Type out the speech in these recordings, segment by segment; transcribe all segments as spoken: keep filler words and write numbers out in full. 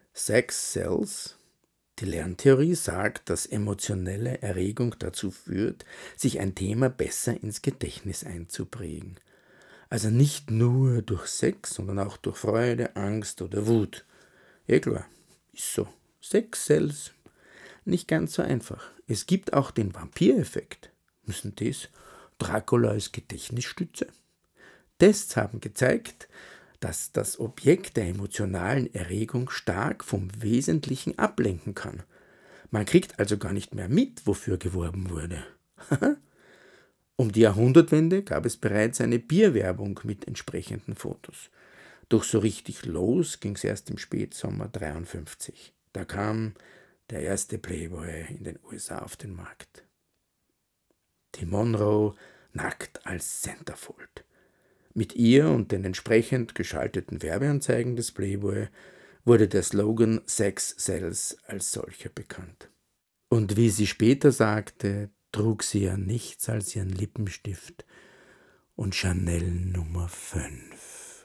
Sex Sells. Die Lerntheorie sagt, dass emotionelle Erregung dazu führt, sich ein Thema besser ins Gedächtnis einzuprägen. Also nicht nur durch Sex, sondern auch durch Freude, Angst oder Wut. Ja klar, ist so. Sex sells. Nicht ganz so einfach. Es gibt auch den Vampireffekt. Müssen das? Dracula als Gedächtnisstütze? Tests haben gezeigt, dass das Objekt der emotionalen Erregung stark vom Wesentlichen ablenken kann. Man kriegt also gar nicht mehr mit, wofür geworben wurde. Um die Jahrhundertwende gab es bereits eine Bierwerbung mit entsprechenden Fotos. Doch so richtig los ging es erst im Spätsommer dreiundfünfzig. Da kam der erste Playboy in den U S A auf den Markt. Tim Monroe nackt als Centerfold. Mit ihr und den entsprechend geschalteten Werbeanzeigen des Playboy wurde der Slogan Sex Sells als solcher bekannt. Und wie sie später sagte, trug sie ja nichts als ihren Lippenstift und Chanel Nummer fünf.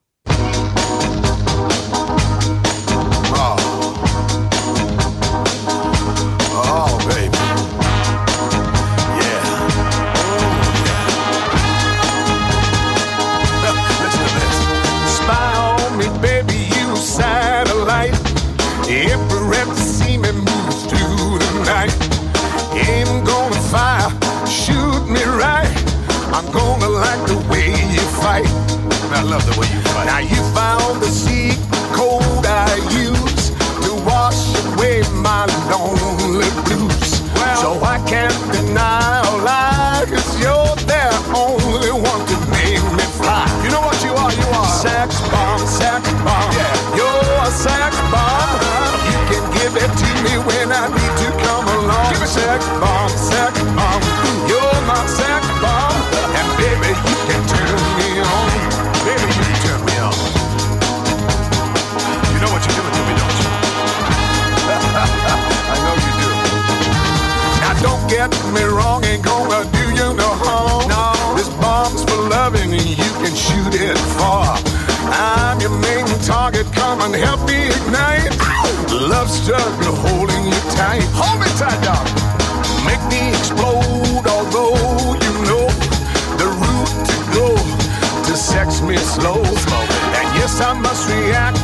Oh. Oh, baby. Yeah. Oh, yeah. Listen to this. Spy on me, baby, you satellite. Every rep see me move through the night. Aim gonna fire, shoot me right. I'm gonna like the way you fight. I love the way you fight. Now you found the secret code I use to wash away my lonely blues. Well, so I can't deny or lie, 'cause you're the only one to make me fly. You know what you are? You are sex bomb, sex bomb. Yeah, you're a sex bomb. Uh-huh. You can give it to me when I need to come along. Give me sex bomb, sex bomb. You're my sex bomb, and baby you can turn me on. Baby you can turn me on. You know what you're doing to me, don't you? I know you do. Now don't get me wrong, ain't gonna do you no harm. No. This bomb's for loving and you can shoot it far. I'm your main target, come and help me ignite. Love struggle holding you tight. Hold me tight, dog. Make me explode, although you know the route to go to sex me slow. And yes, I must react